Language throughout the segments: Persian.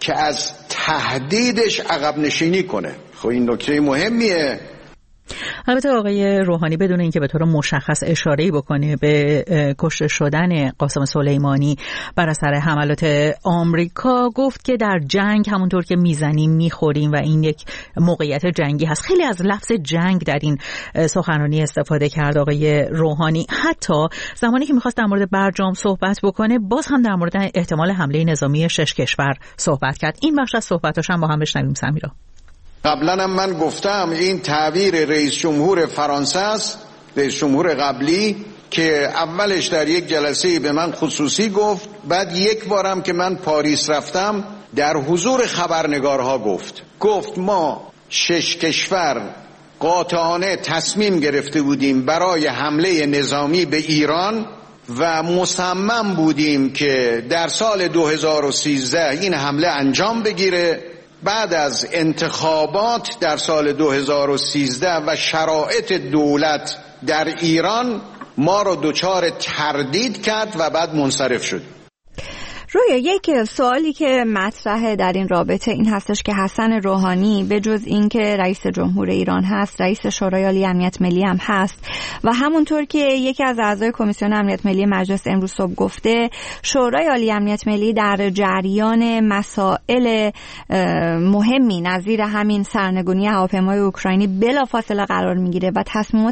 که از تهدیدش عقب نشینی کنه. خب این نکته مهمیه. البته آقای روحانی بدون اینکه به طور مشخص اشاره‌ای بکنه به کشته شدن قاسم سلیمانی بر اثر حملات آمریکا، گفت که در جنگ همونطور که میزنیم میخوریم و این یک موقعیت جنگی هست. خیلی از لفظ جنگ در این سخنرانی استفاده کرد آقای روحانی. حتی زمانی که میخواست در مورد برجام صحبت بکنه، باز هم در مورد احتمال حمله نظامی 6 کشور صحبت کرد. این بخش از صحبتاش هم با هم بشنویم. سمیرا، قبلا هم من گفتم این تعبیر رئیس جمهور فرانسه است، رئیس جمهور قبلی، که اولش در یک جلسه به من خصوصی گفت، بعد یک بارم که من پاریس رفتم در حضور خبرنگارها گفت ما 6 کشور قاطعانه تصمیم گرفته بودیم برای حمله نظامی به ایران و مصمم بودیم که در سال 2013 این حمله انجام بگیره. بعد از انتخابات در سال 2013 و شرایط دولت در ایران ما رو دچار تردید کرد و بعد منصرف شد. رویا، یک سوالی که مطرحه در این رابطه این هستش که حسن روحانی به جز این که رئیس جمهور ایران هست، رئیس شورای عالی امنیت ملی هم هست و همونطور که یکی از اعضای کمیسیون امنیت ملی مجلس امروز صبح گفته، شورای عالی امنیت ملی در جریان مسائل مهمی نظیر همین سرنگونی هواپیمای اوکراینی بلافاصله قرار میگیره و تصمیمات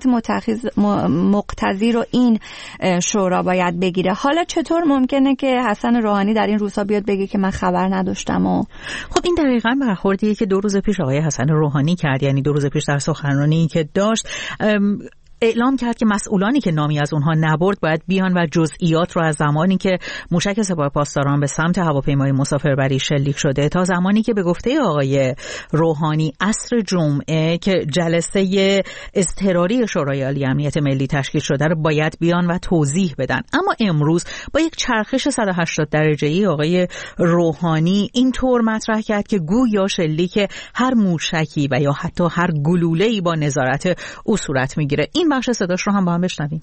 مقتضی رو این شورا باید بگیره. حالا چطور ممکنه که حسن روحانی در این روزها بیاد بگه که من خبر نداشتم؟ خب این دقیقاً برخوردیه که 2 روز پیش آقای حسن روحانی کرد. یعنی 2 روز پیش در سخنرانی که داشت اعلام کرد که مسئولانی که نامی از اونها نبرد باید بیان و جزئیات رو از زمانی که موشک سپاه پاسداران به سمت هواپیمای مسافربری شلیک شده تا زمانی که به گفته آقای روحانی عصر جمعه که جلسه اضطراری شورای عالی امنیت ملی تشکیل شده رو باید بیان و توضیح بدن. اما امروز با یک چرخش 180 درجه‌ای آقای روحانی اینطور مطرح کرد که گویا شلیک هر موشکی و یا حتی هر گلوله‌ای با نظارت او صورت میگیره. این بخش صداش رو هم با هم بشنویم.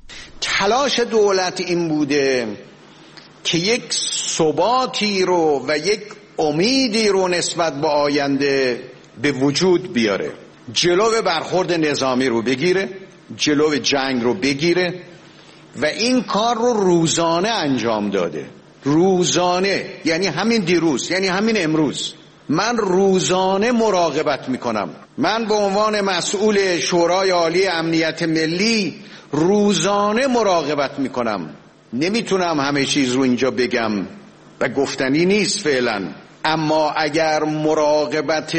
تلاش دولت این بوده که یک ثباتی رو و یک امیدی رو نسبت به آینده به وجود بیاره، جلو برخورد نظامی رو بگیره، جلو جنگ رو بگیره و این کار رو روزانه انجام داده. روزانه یعنی همین دیروز، یعنی همین امروز من روزانه مراقبت میکنم. من به عنوان مسئول شورای عالی امنیت ملی روزانه مراقبت میکنم. نمیتونم همه چیز رو اینجا بگم و گفتنی نیست فعلا، اما اگر مراقبت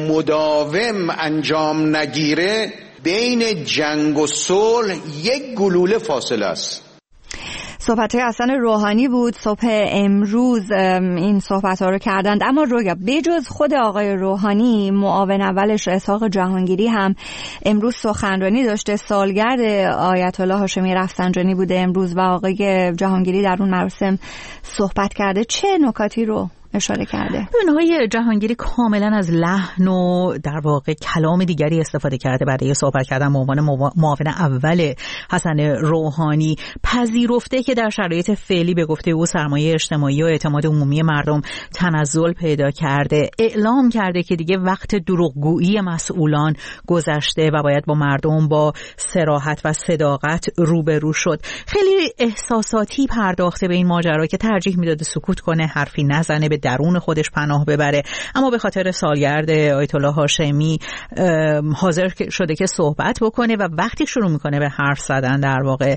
مداوم انجام نگیره بین جنگ و صلح یک گلوله فاصله است. صحبت‌های حسن روحانی بود. صبح امروز این صحبت‌ها رو کردند. اما رویا، بجز خود آقای روحانی، معاون اولش اسحاق جهانگیری هم امروز سخنرانی داشته. سالگرد آیت الله هاشمی رفسنجانی بوده امروز و آقای جهانگیری در اون مراسم صحبت کرده. چه نکاتی رو اشاره کرده؟ آقای جهانگیری کاملا از لحن و در واقع کلام دیگری استفاده کرده برای صحبت کردن. به عنوان معاون اول حسن روحانی پذیرفته که در شرایط فعلی به گفته او سرمایه اجتماعی و اعتماد عمومی مردم تنزل پیدا کرده. اعلام کرده که دیگه وقت دروغگویی مسئولان گذشته و باید با مردم با صراحت و صداقت روبرو شد. خیلی احساساتی پرداخته به این ماجرا که ترجیح میداده سکوت کنه، حرفی نزنه، به درون خودش پناه ببره، اما به خاطر سالگرد آیت الله هاشمی حاضر شده که صحبت بکنه و وقتی شروع میکنه به حرف زدن در واقع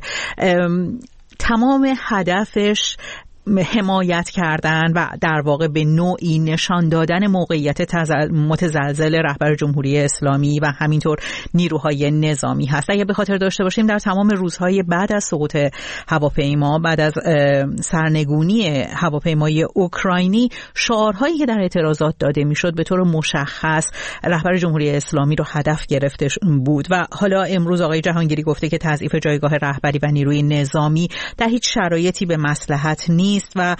تمام هدفش حمایت کردن و در واقع به نوعی نشان دادن موقعیت متزلزل رهبر جمهوری اسلامی و همینطور نیروهای نظامی هست. اگه به خاطر داشته باشیم در تمام روزهای بعد از سقوط هواپیما، بعد از سرنگونی هواپیمای اوکراینی، شعارهایی که در اعتراضات داده میشد به طور مشخص رهبر جمهوری اسلامی رو هدف گرفته بود و حالا امروز آقای جهانگیری گفته که تضعیف جایگاه رهبری و نیروی نظامی در هیچ شرایطی به مصلحت نیست نیست و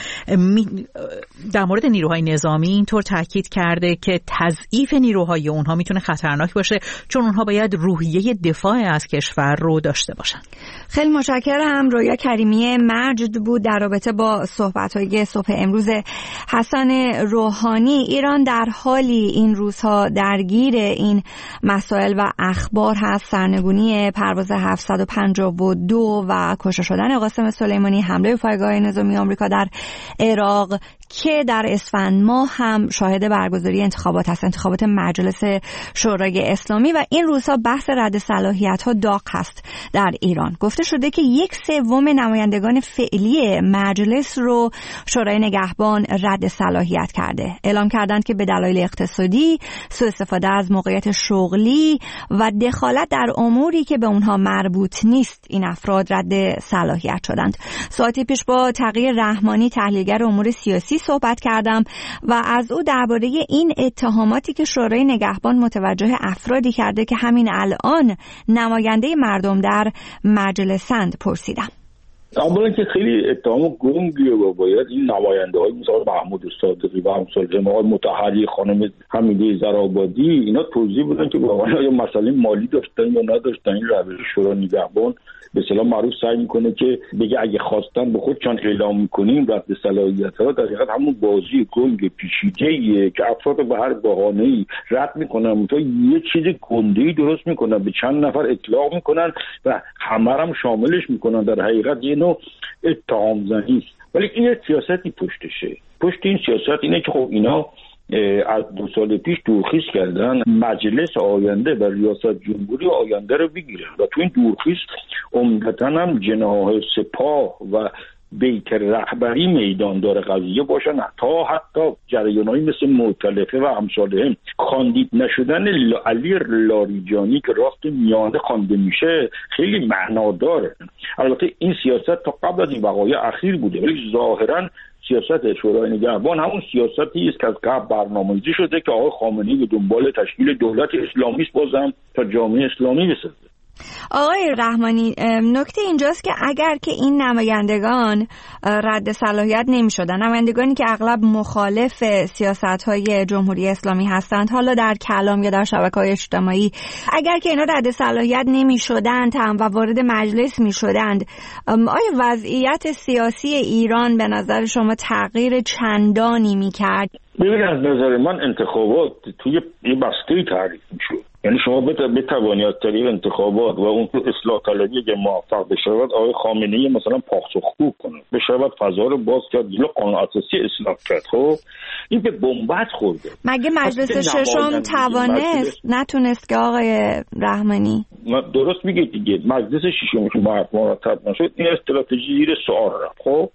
در مورد نیروهای نظامی اینطور تاکید کرده که تضعیف نیروهای اونها میتونه خطرناک باشه، چون اونها باید روحیه دفاع از کشور رو داشته باشن. خیلی متشکرم. رویا کریمی مجد بود در رابطه با صحبت‌های صبح امروز حسن روحانی. ایران در حالی این روزها درگیر این مسائل و اخبار هست. سرنگونی پرواز 752 و کشته شدن قاسم سلیمانی، حمله به پایگاه نظامی آمریکا در عراق که در اسفند ماه هم شاهد برگزاری انتخابات هست، انتخابات مجلس شورای اسلامی، و این روزها بحث رد صلاحیت‌ها داغ هست در ایران. گفته شده که 1/3 نمایندگان فعلی مجلس رو شورای نگهبان رد صلاحیت کرده. اعلام کردند که به دلایل اقتصادی، سوء استفاده از موقعیت شغلی و دخالت در اموری که به اونها مربوط نیست این افراد رد صلاحیت شدند. ساعتی پیش با تقی رحمانی تحلیلگر امور سیاسی صحبت کردم و از او درباره این اتهاماتی که شورای نگهبان متوجه افرادی کرده که همین الان نماینده مردم در مجلسند پرسیدم. اولا که خیلی اتهام گنگیه و باید این نماینده های مثل محمود صادقی و همسال آقای مطهری، خانم حمیده زرآبادی، اینا توضیح بدن که واقعا یا مسئله مالی داشتن یا نداشتن. این روش شورای نگهبان به اصطلاح معروف سعی میکنه که بگه اگه خواستن به خودشان اعلام میکنیم رد صلاحیت‌ها، در حقیقت همون بازی گنگ پیچیده‌ایه که افراد به هر بهانه‌ای رد میکنن تا یه چیز گنده‌ای درست میکنن، به چند نفر اطلاق میکنن و همه هم شاملش میکنن. در حقیقت یه نوع اتهام زنی است، ولی این سیاستی پشتشه. پشت این سیاست اینه که خب اینا از 2 سال پیش دورخیز کردن مجلس آینده و ریاست جمهوری آینده رو بگیرن و تو این دورخیز عمدتاً هم جناح سپاه و بیت رهبری میدان داره قضیه باشن، تا حتی جریانایی مثل مؤتلفه و امثالهم کاندید نشدن علی لاریجانی که راست میانه خوانده میشه خیلی معناداره. البته این سیاست تا قبل از این وقایع اخیر بوده، ولی ظاهراً سیاست شورای نگهبان همون سیاستی است که از قبل برنامه‌ریزی شده که آقای خامنه‌ای به دنبال تشکیل دولت اسلامی است، بازم تا جامعه اسلامی بسازه. آقای رحمانی، نکته اینجاست که اگر که این نمایندگان رد صلاحیت نمی شدن، نمایندگانی که اغلب مخالف سیاست‌های جمهوری اسلامی هستند، حالا در کلام یا در شبکه‌های اجتماعی، اگر که اینا رد صلاحیت نمی شدند و وارد مجلس می شدند، آیا وضعیت سیاسی ایران به نظر شما تغییر چندانی می کرد؟ ببینید، از نظر من انتخابات توی یه بسته‌ای تعریف می‌شد. یعنی شما بتوانی از طریق انتخابات و اون اصلاح طلبی که موفق بشود آقای خامنه‌ای مثلا پاسخگو کنه، بشود فضا رو باز کرد، جلو قانون اساسی اصلاح کرد. خب این به بنبست خورده. مگه مجلس ششم توانست؟ نتونست که آقای رحمانی؟ درست میگید دیگه، مجلس ششم که مرتب نشد، این استراتژی زیر سوال رفت. خب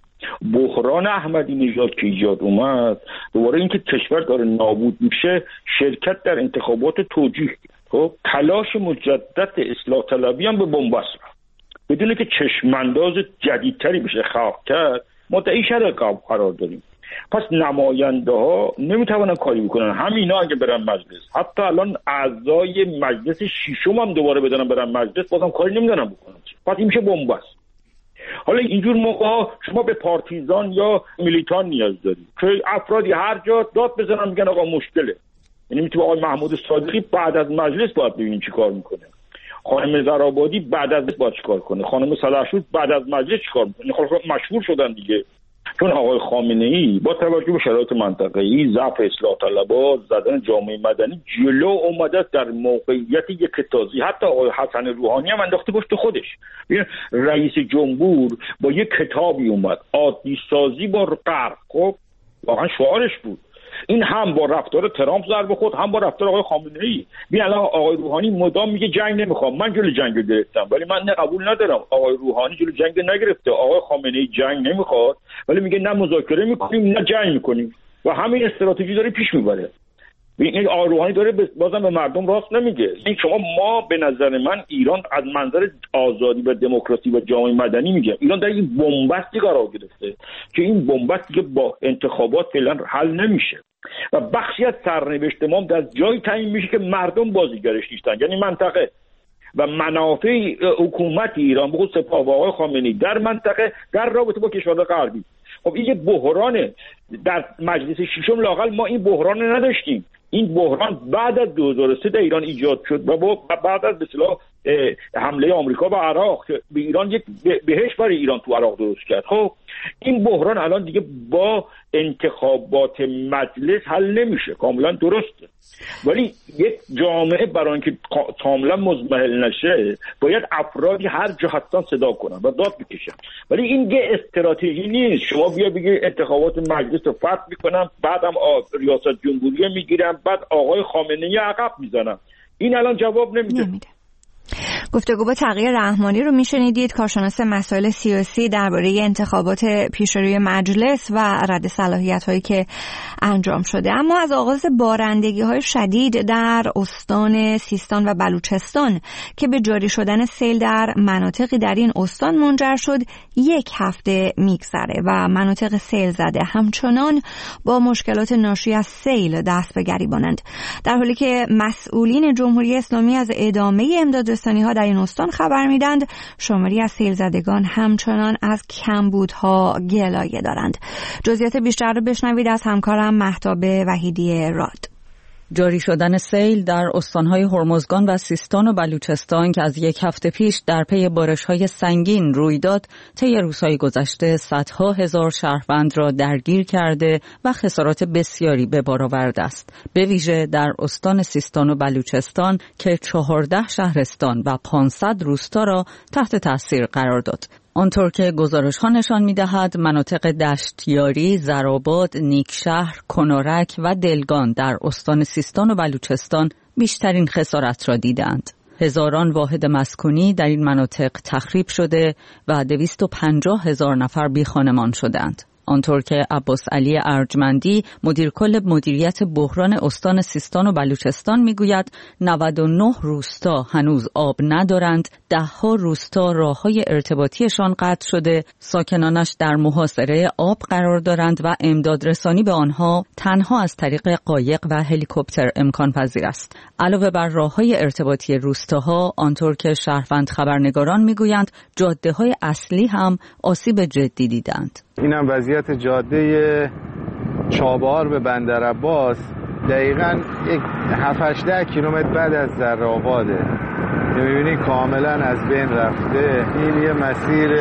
بحران احمدی نژاد که ایجاد اومد، دوباره اینکه کشور داره نابود میشه، شرکت در انتخابات توجیه، خب تلاش مجدد اصلاح طلبی هم به بنبست رفت بدون که چشمانداز جدیدتری بشه خلق کرد. ما در این شرایط قرار داریم. پس نماینده ها نمیتونن کاری بکنن. همینا اگه برن مجلس، حتی الان اعضای مجلس ششم هم دوباره بدن برن مجلس، بازم کاری نمیتونن بکنن. پس این میشه بنبست. حالا اینجور موقع شما به پارتیزان یا میلیتان نیاز دارید که افرادی هر جا داد بزنن میگن آقا مشکله. یعنی میتونه آقای محمود صادقی بعد از مجلس باید ببینیم چی کار میکنه، خانم زرآبادی بعد از باید چی کار کنه، خانم صلاح‌شور بعد از مجلس چی کار میکنه. خلاص مشهور شدن دیگه، چون آقای خامنه‌ای با توجه به شرایط منطقه‌ای، ضعف اصلاح طلبات، زدن جامعه مدنی، جلو اومده در موقعیت یک تازی. حتی آقای حسن روحانی هم انداخته پشت خودش. رئیس جمهور با یک کتابی اومد، عادی سازی با غرب. خب واقعا شعارش بود. این هم با رفتار ترامپ ضربه خورد، هم با رفتار آقای خامنه‌ای. ببین الان آقای روحانی مدام میگه جنگ نمیخوام، من جلوی جنگ رو گرفتم، ولی من نه قبول ندارم. آقای روحانی جلوی جنگ نگرفته، آقای خامنه‌ای جنگ نمیخواد ولی میگه نه مذاکره میکنیم نه جنگ میکنیم و همین استراتژی داره پیش میبره. این آقای روحانی داره بازم به مردم راست نمیگه. این شما ما به نظر من ایران از منظر آزادی و دموکراسی و جامعه مدنی میگه ایران در این بنبستی قرار گرفته که این بنبستی که با انتخابات فعلا حل نمیشه و بخشی از سرنوشت ما در جایی تعیین میشه که مردم بازیگرش نیستن. یعنی منطقه و منافع حکومت ایران، بخصوص سپاه و آقای خامنه‌ای در منطقه در رابطه با کشورهای غربی خب این یه بحرانه. در مجلس ششم لااقل ما این بحران نداشتیم. این بحران بعد از 2003 در ایران ایجاد شد و بعد از به اصطلاح حمله آمریکا به عراق به ایران یک بهشت برای ایران تو عراق درست کرد. خب این بحران الان دیگه با انتخابات مجلس حل نمیشه، کاملا درسته، ولی یک جامعه برای اینکه کاملا مضمحل نشه باید افرادی هر جا هستن صدا کنن و داد بکشن، ولی این یه استراتژی نیست. شما بیا بگی انتخابات مجلس رو فتح میکنم، بعدم ریاست جمهوری میگیرم، بعد آقای خامنه‌ای عقب میزنم. این الان جواب نمیده. گفتگو با تقی رحمانی رو میشنیدید، کارشناس مسائل سیاسی درباره انتخابات پیشروی مجلس و رد صلاحیت‌هایی که انجام شده. اما از آغاز بارندگی‌های شدید در استان سیستان و بلوچستان که به جاری شدن سیل در مناطقی در این استان منجر شد، یک هفته میگذره و مناطق سیل زده همچنان با مشکلات ناشی از سیل دست به گریبانند، در حالی که مسئولین جمهوری اسلامی از ادامه امدادرسانی‌ها در این استان خبر میدند. شماری از سیل زدگان همچنان از کمبودها گلایه دارند. جزئیات بیشتر رو بشنوید از همکارم مهتاب وحیدی راد. جاری شدن سیل در استانهای هرمزگان و سیستان و بلوچستان که از یک هفته پیش در پی بارش‌های سنگین روی داد، طی روزهای گذشته صدها هزار شهروند را درگیر کرده و خسارات بسیاری به بار آورده است. به ویژه در استان سیستان و بلوچستان که 14 شهرستان و 500 روستا را تحت تاثیر قرار داد. آنطور که گزارش‌ها نشان می‌دهد مناطق دشتیاری، زرآباد، نیکشهر، کنارک و دلگان در استان سیستان و بلوچستان بیشترین خسارت را دیدند. هزاران واحد مسکونی در این مناطق تخریب شده و 250,000 نفر بیخانمان شدند. آنطور که عباس علی ارجمندی مدیر کل مدیریت بحران استان سیستان و بلوچستان میگوید 99 روستا هنوز آب ندارند، 10 روستا راههای ارتباطیشان قطع شده، ساکنانش در محاصره آب قرار دارند و امدادرسانی به آنها تنها از طریق قایق و هلیکوپتر امکان پذیر است. علاوه بر راههای ارتباطی روستاها، آنطور که شهروند خبرنگاران میگویند جاده‌های اصلی هم آسیب جدی دیدند. اینم وضعیت جاده چابهار به بندرعباس، دقیقاً 7-8 کیلومتر بعد از زرآباده. می‌بینید کاملاً از بین رفته. این یه مسیر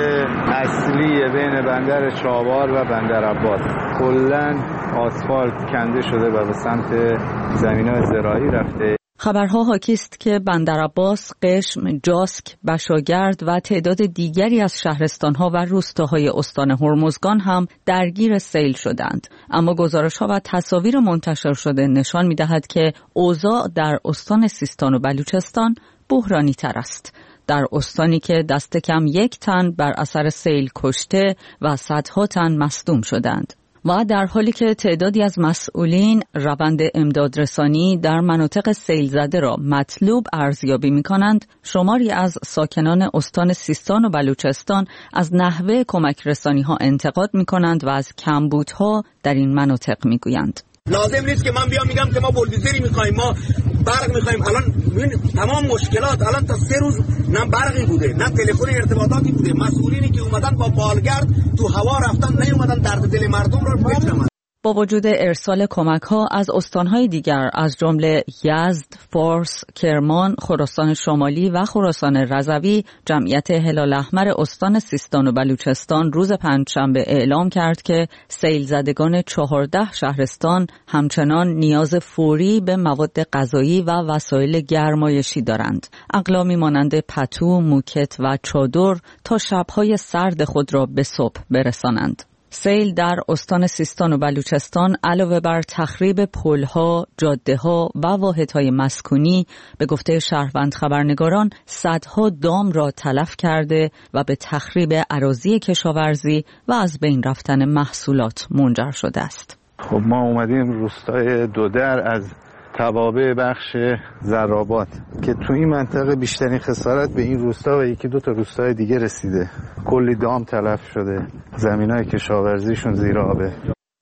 اصلیه بین بندر چابهار و بندرعباس. کلاً آسفالت کنده شده و به سمت زمین‌های زراعی رفته. خبرها حاکی است که بندرعباس، قشم، جاسک، بشاگرد و تعداد دیگری از شهرستانها و روستاهای استان هرمزگان هم درگیر سیل شدند. اما گزارش‌ها و تصاویر منتشر شده نشان می‌دهد که اوضاع در استان سیستان و بلوچستان بحرانی تر است. در استانی که دست کم 1 تن بر اثر سیل کشته و صدها تن مصدوم شدند. و در حالی که تعدادی از مسئولین روند امدادرسانی در مناطق سیل زده را مطلوب ارزیابی می‌کنند، شماری از ساکنان استان سیستان و بلوچستان از نحوه کمک رسانی‌ها انتقاد می‌کنند و از کمبودها در این مناطق می‌گویند. لازم نیست که من بیام میگم که ما بولدوزری می‌خوایم، ما برق می‌خوایم. الان تمام مشکلات الان تا 3 روز نه برقی بوده، نه تلفن ارتباطاتی بوده. مسئولینی که اومدن با بالگرد تو هوا رفتن، نیومدن درد دل مردم رو بشنون. با وجود ارسال کمک‌ها از استان‌های دیگر از جمله یزد، فارس، کرمان، خراسان شمالی و خراسان رضوی، جمعیت هلال احمر استان سیستان و بلوچستان روز پنجشنبه اعلام کرد که سیل زدگان 14 شهرستان همچنان نیاز فوری به مواد غذایی و وسایل گرمایشی دارند. اقلامی مانند پتو، موکت و چادر تا شب‌های سرد خود را به صبح برسانند. سیل در استان سیستان و بلوچستان علاوه بر تخریب پل‌ها، جاده‌ها و واحدهای مسکونی به گفته شهروند خبرنگاران صدها دام را تلف کرده و به تخریب اراضی کشاورزی و از بین رفتن محصولات منجر شده است. خب ما اومدیم روستای دودر از توابع بخش زرآباد که تو این منطقه بیشترین خسارت به این روستا و 1-2 تا روستای دیگه رسیده. کلی دام تلف شده، زمینای کشاورزیشون زیر آبه.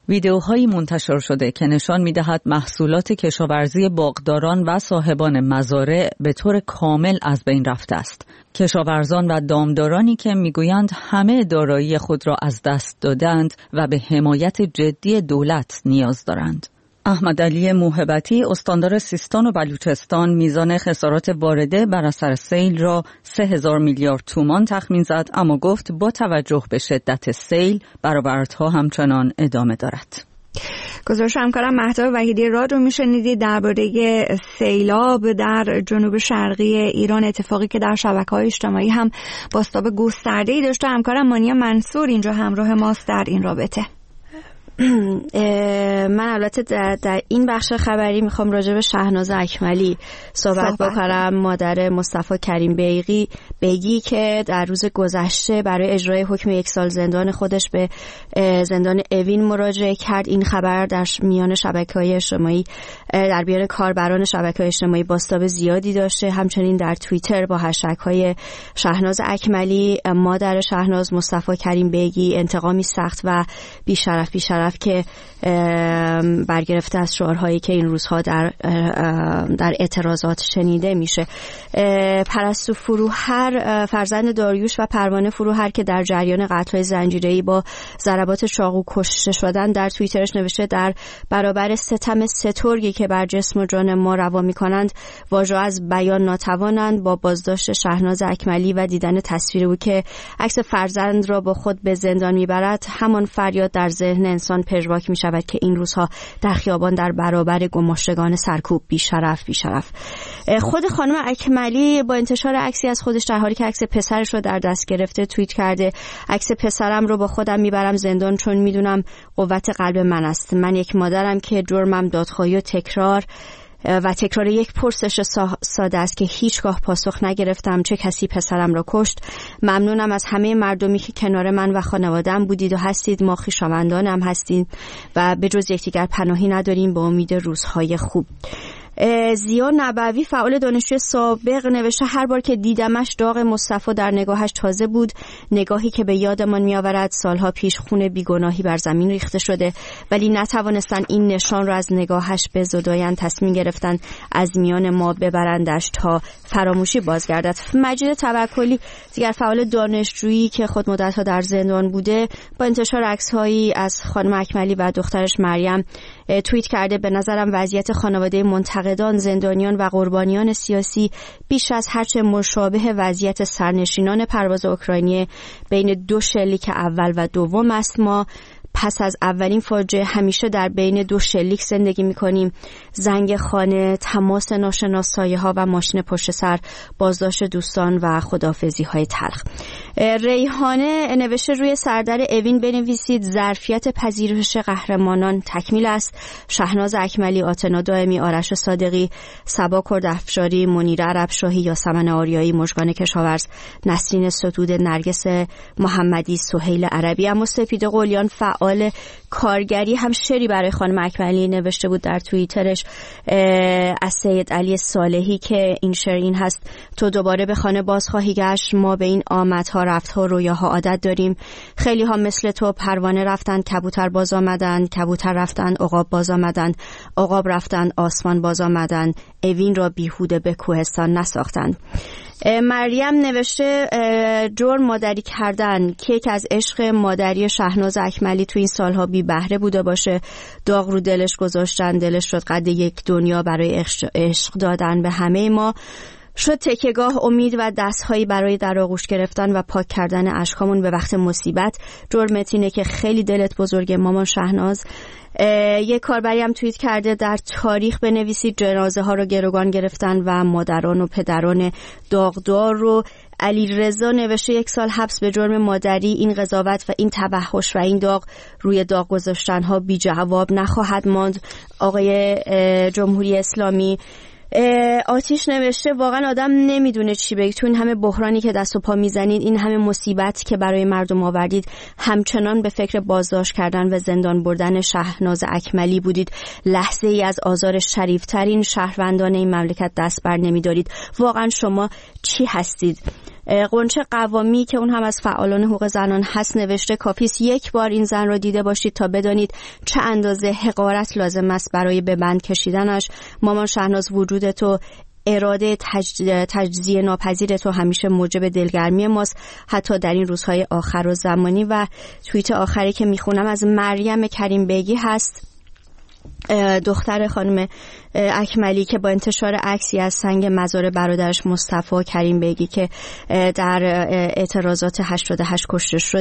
ویدیوهایی منتشر شده که نشان می‌دهد محصولات کشاورزی باغداران و صاحبان مزارع به طور کامل از بین رفته است. کشاورزان و دامدارانی که میگویند همه دارایی خود را از دست دادند و به حمایت جدی دولت نیاز دارند. احمدعلی موهبتی استاندار سیستان و بلوچستان میزان خسارات وارده بر اثر سیل را 3000 میلیارد تومان تخمین زد، اما گفت با توجه به شدت سیل برآوردها همچنان ادامه دارد. گزارش همکارم مهتاب وحیدی راد رو میشنیدید درباره سیلاب در جنوب شرقی ایران، اتفاقی که در شبکه‌های اجتماعی هم بازتاب گسترده‌ای داشته. همکارم مانیا منصور اینجا همراه ماست در این رابطه. من البته در این بخش خبری میخوام راجع به شهناز اکملی صحبت بکنم، مادر مصطفی کریم بیگی که در روز گذشته برای اجرای حکم 1 سال زندان خودش به زندان اوین مراجعه کرد. این خبر در میان شبکه‌های اجتماعی، در میان کاربران شبکه‌های اجتماعی بازتاب زیادی داشته. همچنین در توییتر با هشتگ‌های شهناز اکملی، مادر شهناز مصطفی کریم بیگی، انتقامی سخت و بی‌شرف که برگرفته از شعارهایی که این روزها در اعتراضات شنیده میشه. پرستو فروهر فرزند داریوش و پروانه فروهر که در جریان قتل‌های زنجیره‌ای با ضربات چاقو کشته شدن در توییترش نوشته در برابر ستم سترگی که بر جسم و جان ما روا می‌کنند واژه از بیان ناتوانند. با بازداشت شهناز اکملی و دیدن تصویر او که عکس فرزند را با خود به زندان میبرد، همان فریاد در ذهن انسان پژواک می شود که این روزها در خیابان در برابر گماشتگان سرکوب بیشرف. خود خانم اکملی با انتشار عکسی از خودش در حالی که عکس پسرش رو در دست گرفته توییت کرده: عکس پسرم رو با خودم میبرم زندان چون میدونم قوت قلب من است. من یک مادرم که جرمم دادخواهی و تکرار یک پرسش ساده است که هیچگاه پاسخ نگرفتم. چه کسی پسرم را کشت؟ ممنونم از همه مردمی که کنار من و خانواده‌ام بودید و هستید. ما خویشاوندانم هستید و به جز یکدیگر پناهی نداریم. با امید روزهای خوب. زیا نبوی فعال دانشجوی سابق نوشته: هر بار که دیدمش داغ مصطفی در نگاهش تازه بود، نگاهی که به یادمان میآورد سالها پیش خون بیگناهی بر زمین ریخته شده، ولی نتوانستن این نشان را از نگاهش بزدایند. تصمیم گرفتن از میان ما ببرندش تا فراموشی بازگردد. مجید توکلی دیگر فعال دانشجویی که خود مدت‌ها در زندان بوده، با انتشار عکس‌هایی از خانم اکملی و دخترش مریم توییت کرده: به نظرم وضعیت خانواده منتقدان، زندانیان و قربانیان سیاسی بیش از هرچه مشابه وضعیت سرنشینان پرواز اوکراینی بین 2 شلیک اول و دوم است. ما پس از اولین فاجعه همیشه در بین 2 شلیک زندگی می‌کنیم: زنگ خانه، تماس ناشناس، سایه‌ها و ماشین پشت سر، بازداشت دوستان و خداحافظی‌های تلخ. ریحانه نوشته: روی سردر اوین بنویسید ظرفیت پذیرش قهرمانان تکمیل است. شهناز اکملی، آتنا دائمی، آرش صادقی، صبا کردافشاری، منیره عربشاهی، یاسمن آریایی، مژگان کشاورز، نسرین ستود، نرگس محمدی، سهیل عربی. اما سپید قلیان فعال کارگری هم شعری برای خانم اکملی نوشته بود در توییترش از سید علی صالحی که این شعر این هست: تو دوباره به خانه باز خواهی گشت، ما به این آمدها رفتها رویاها عادت داریم. خیلی ها مثل تو پروانه رفتن کبوتر باز آمدن، کبوتر رفتن عقاب باز آمدن، عقاب رفتن آسمان باز آمدن، اوین را بیهوده به کوهستان نساختن. مریم نوشته: جرم مادری کردن که یک از عشق مادری شهناز اکملی تو این سالها بی بهره بوده باشه. داغ رو دلش گذاشتن، دلش شد قد یک دنیا برای عشق دادن به همه ما. شد تکیه‌گاه امید و دست‌هایی برای در آغوش گرفتن و پاک کردن اشکامون به وقت مصیبت. جرمت اینه که خیلی دلت بزرگه مامان شهناز. یک کاربری هم توییت کرده: در تاریخ بنویسید جنازه ها رو گروگان گرفتن و مادران و پدران داغدار رو. علی رضا نوشته: 1 سال حبس به جرم مادری. این قضاوت و این توحش و این داغ روی داغ گذاشتن ها بی جواب نخواهد ماند. آقای جمهوری اسلامی آتیش نوشته: واقعا آدم نمیدونه چی بگه تو این همه بحرانی که دست و پا میزنید، این همه مصیبت که برای مردم آوردید، همچنان به فکر بازداشت کردن و زندان بردن شهناز اکملی بودید. لحظه ای از آزار شریفترین شهروندان این مملکت دست بر نمیدارید. واقعا شما چی هستید؟ قنچه قوامی که اون هم از فعالان حقوق زنان هست نوشته کافیست یک بار این زن را دیده باشید تا بدانید چه اندازه حقارت لازم است برای به بند کشیدنش. مامان شهناز وجود تو، اراده تجزیه ناپذیر تو همیشه موجب دلگرمی ماست حتی در این روزهای آخر و زمانی. و توییت آخری که میخونم از مریم کریم بیگی هست، دختر خانم اکملی، که با انتشار عکسی از سنگ مزار برادرش مصطفی کریم بیگی که در اعتراضات 88 کشته شد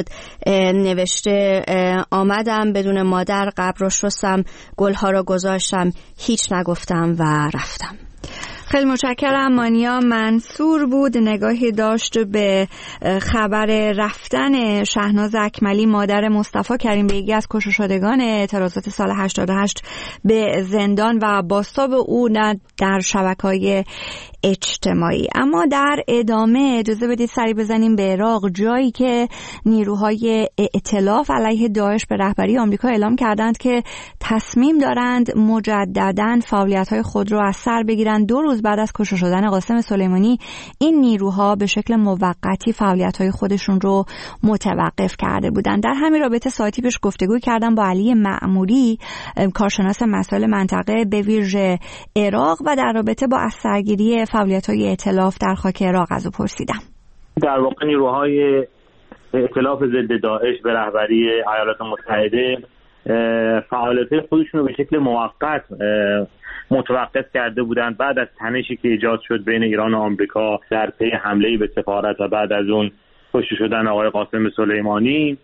نوشته آمدم بدون مادر، قبر را شستم، گلها را گذاشتم، هیچ نگفتم و رفتم. خیلی متشکرم. مانیا منصور بود، نگاهی داشت به خبر رفتن شهناز اکملی مادر مصطفی کریم بیگی از کشته شدگان اعتراضات سال 88 به زندان و بازتاب او در شبکه‌های اجتماعی. اما در ادامه اجازه بدید سری بزنیم به عراق، جایی که نیروهای ائتلاف علیه داعش به رهبری آمریکا اعلام کردند که تصمیم دارند مجدداً فعالیت‌های خود را از سر بگیرند. 2 روز بعد از کشته شدن قاسم سلیمانی این نیروها به شکل موقتی فعالیت‌های خودشون رو متوقف کرده بودند. در همین رابطه ساعتی پیش گفتگو کردم با علی معموری، کارشناس مسائل منطقه به ویژه عراق، و در رابطه با اثرگیری فعالیت‌های ائتلاف در خاک عراق از او پرسیدم. در واقع نیروهای ائتلاف ضد داعش به رهبری ایالات متحده فعالیت‌های خودشون رو به شکل موقت متوقف کرده بودند بعد از تنشی که ایجاد شد بین ایران و آمریکا در پی حمله به سفارت و بعد از اون کشته شدن آقای قاسم سلیمانی،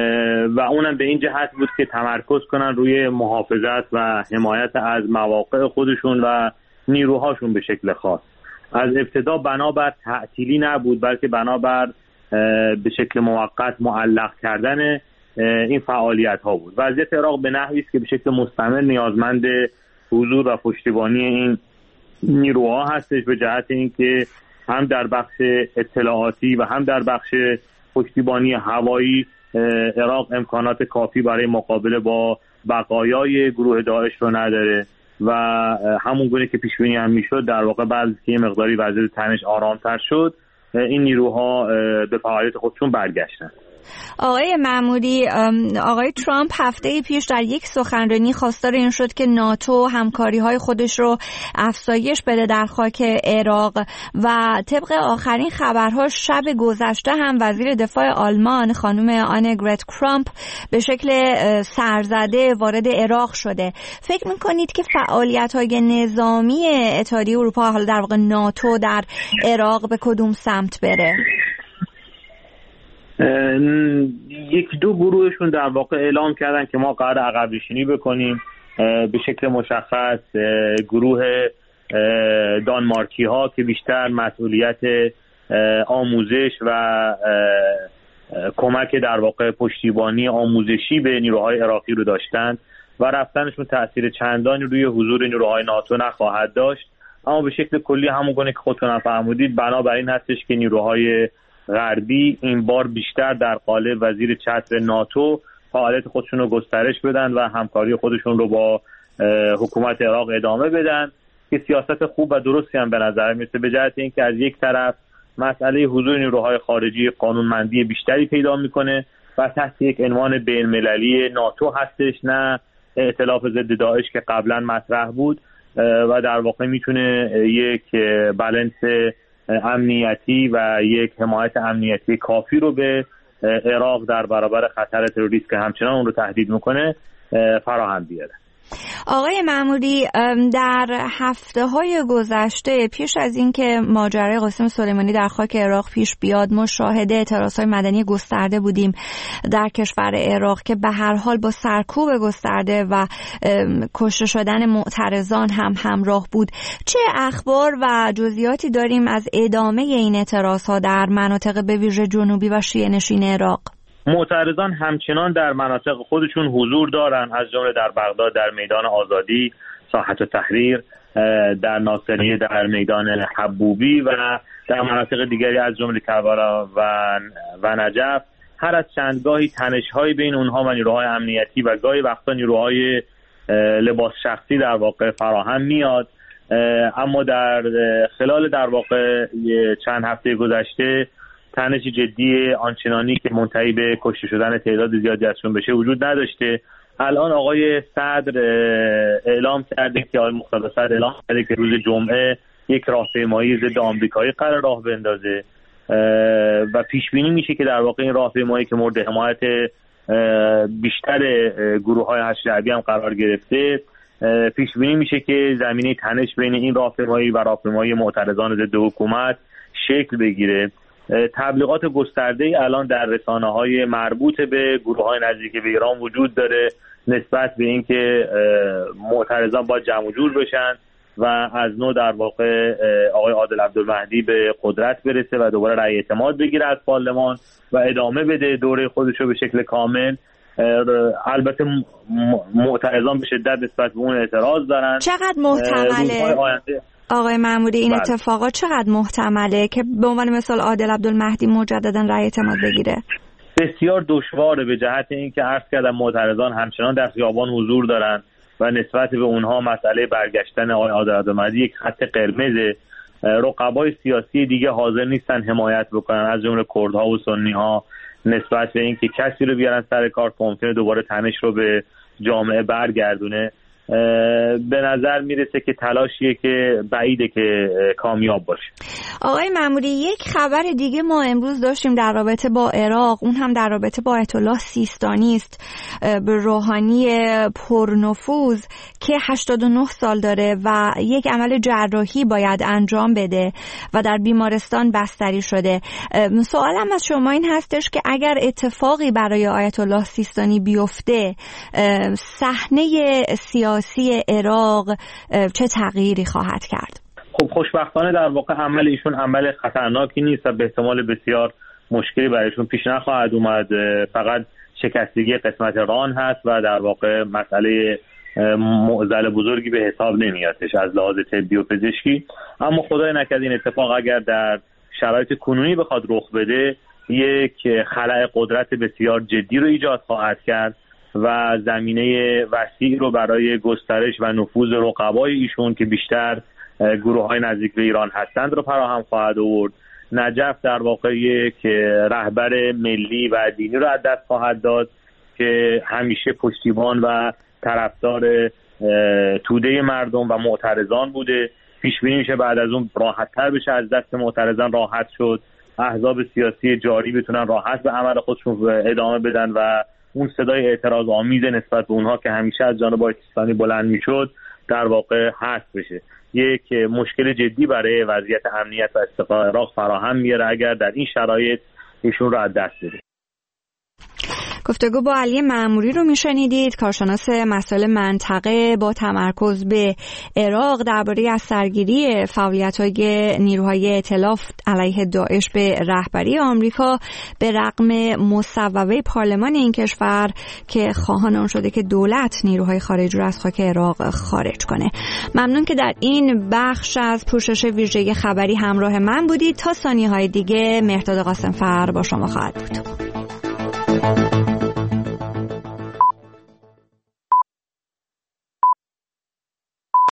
و اونم به این جهت بود که تمرکز کنن روی محافظت و حمایت از مواقع خودشون و نیروهاشون به شکل خاص. از ابتدا بنابر تعطیلی نبود، بلکه بنابر به شکل موقت معلق کردن این فعالیت ها بود. وضعیت عراق به نحوی است که به شکل مستمر نیازمند حضور و پشتیبانی این نیروها هستش، به جهت اینکه هم در بخش اطلاعاتی و هم در بخش پشتیبانی هوایی عراق امکانات کافی برای مقابله با بقایای گروه داعش رو نداره و همون گونه که پیش بینی هم میشد در واقع بعد که یه مقداری وضعیت تنش آرامتر شد این نیروها به فعالیت خودشون برگشتن. آقای معموری، آقای ترامپ هفته پیش در یک سخنرانی خواستار این شد که ناتو همکاری‌های خودش رو افزایش بده در خاک عراق و طبق آخرین خبرها شب گذشته هم وزیر دفاع آلمان خانم آنگرت کرامپ به شکل سرزده وارد عراق شده. فکر می‌کنید که فعالیت‌های نظامی اتحادیه اروپا، حالا در واقع ناتو، در عراق به کدوم سمت بره؟ 1-2 گروهشون در واقع اعلام کردن که ما قرار عقب نشینی بکنیم. به شکل مشخص گروه دانمارکی ها که بیشتر مسئولیت آموزش و کمک در واقع پشتیبانی آموزشی به نیروهای عراقی رو داشتن و رفتنشون تأثیر چندانی روی حضور نیروهای ناتو نخواهد داشت. اما به شکل کلی همون گونه که خودتون فرمودید بنابراین هستش که نیروهای غربی این بار بیشتر در قالب وزیر چتر ناتو فعالیت خودشون رو گسترش بدن و همکاری خودشون رو با حکومت عراق ادامه بدن که سیاست خوب و درستی هم به نظر میاد، به جهت اینکه از یک طرف مسئله حضور نیروهای خارجی قانونمندی بیشتری پیدا میکنه و تحت یک عنوان بین‌المللی ناتو هستش، نه ائتلاف ضد داعش که قبلا مطرح بود، و در واقع میتونه یک بالانس امنیتی و یک حمایت امنیتی کافی رو به عراق در برابر خطر تروریسم که همچنان اون رو تهدید میکنه فراهم بیاره. آقای معموری، در هفته‌های گذشته پیش از اینکه ماجرای قاسم سلیمانی در خاک عراق پیش بیاد ما شاهد اعتراضهای مدنی گسترده بودیم در کشور عراق که به هر حال با سرکوب گسترده و کشته شدن معترضان هم همراه بود. چه اخبار و جزئیاتی داریم از ادامه این اعتراضها در مناطق به ویژه جنوبی و شیعه نشین عراق؟ معترضان همچنان در مناطق خودشون حضور دارن، از جمله در بغداد در میدان آزادی، ساحت تحریر، در ناصریه در میدان حبوبی و در مناطق دیگری از جمله کربلا و نجف. هر از چندگاهی تنش‌های بین اونها و نیروهای امنیتی و گاهی وقتا نیروهای لباس شخصی در واقع فراهم میاد، اما در خلال در واقع چند هفته گذشته تنش جدی آنچنانی که منتهی به کشته شدن تعداد زیادی ازشون بشه وجود نداشته. الان آقای صدر اعلام کرده که آقای مقتدی صدر اعلام کرده که روز جمعه یک راهپیمایی ضد آمریکایی قرار راه بندازه و پیش بینی میشه که در واقع این راهپیمایی که مورد حمایت بیشتر گروه‌های حشد شعبی هم قرار گرفته، پیش بینی میشه که زمینه تنش بین این راهپیمایی و راهپیمایی معترضان ضد حکومت شکل بگیره. تبلیغات گسترده‌ای الان در رسانه‌های مربوط به گروه‌های نزدیک به ایران وجود داره نسبت به اینکه معترضان باید جمع و جور بشن و از نو در واقع آقای عادل عبدالمهدی به قدرت برسه و دوباره رأی اعتماد بگیره از پارلمان و ادامه بده دوره خودش رو به شکل کامل. البته معترضان به شدت نسبت به اون اعتراض دارن. چقدر محتمله آقای مأموری این اتفاقات چقدر محتمله که به عنوان مثال عادل عبدالمهدی مجددا رأی اعتماد بگیره؟ بسیار دشواره به جهت اینکه عرض کردم معترضان همچنان در خیابان حضور دارن و نسبت به اونها مسئله برگشتن آقای عادل عبدالمهدی یک خط قرمزه. رقبای سیاسی دیگه حاضر نیستن حمایت بکنن از جمله کردها و سنی‌ها نسبت به اینکه کسی رو بیارن سر کار ممکنه دوباره تنش رو به جامعه برگردونه. به نظر میرسه که تلاشیه که بعیده که کامیاب باشه. آقای مأموری، یک خبر دیگه ما امروز داشتیم در رابطه با عراق، اون هم در رابطه با آیت الله سیستانی است، به روحانی پرنفوذ که 89 سال داره و یک عمل جراحی باید انجام بده و در بیمارستان بستری شده. سوالم از شما این هستش که اگر اتفاقی برای آیت الله سیستانی بیفته، صحنه سیاسی عراق چه تغییری خواهد کرد؟ خب خوشبختانه در واقع عمل ایشون عمل خطرناکی نیست و به احتمال بسیار مشکلی برایشون پیش نخواهد اومد. فقط شکستگی قسمت ران هست و در واقع مسئله معضل بزرگی به حساب نمیادش از لحاظ طبی و پزشکی. اما خدای نکرده این اتفاق اگر در شرایط کنونی بخواد رخ بده، یک خلأ قدرت بسیار جدی رو ایجاد خواهد کرد و زمینه وسیع رو برای گسترش و نفوذ رقبای ایشون که بیشتر گروه‌های نزدیک به ایران هستند رو فراهم خواهد آورد. نجف در واقع یک رهبر ملی و دینی رو از دست خواهد داد که همیشه پشتیبان و طرفدار توده مردم و معترضان بوده. پیش بینی میشه بعد از اون راحت‌تر بشه، از دست معترضان راحت شد، احزاب سیاسی جاری بتونن راحت به عمل خودشون ادامه بدن و اون صدای اعتراض آمیز نسبت به اونها که همیشه از جانب آقای سیستانی بلند میشد در واقع حذف بشه. یک مشکل جدی برای وضعیت امنیت و استقرار عراق فراهم میاره اگر در این شرایط ایشون رو از دست بده. گفتگو با علی مأموری رو میشنیدید، کارشناس مسائل منطقه با تمرکز به عراق، درباره از سرگیری فعالیت‌های نیروهای ائتلاف علیه داعش به رهبری آمریکا به رغم مصوبه پارلمان این کشور که خواهان آن شده که دولت نیروهای خارجی رو از خاک عراق خارج کنه. ممنون که در این بخش از پوشش ویژه خبری همراه من بودید. تا ثانیه‌های دیگه مهرداد قاسم‌فر با شما خواهد بود.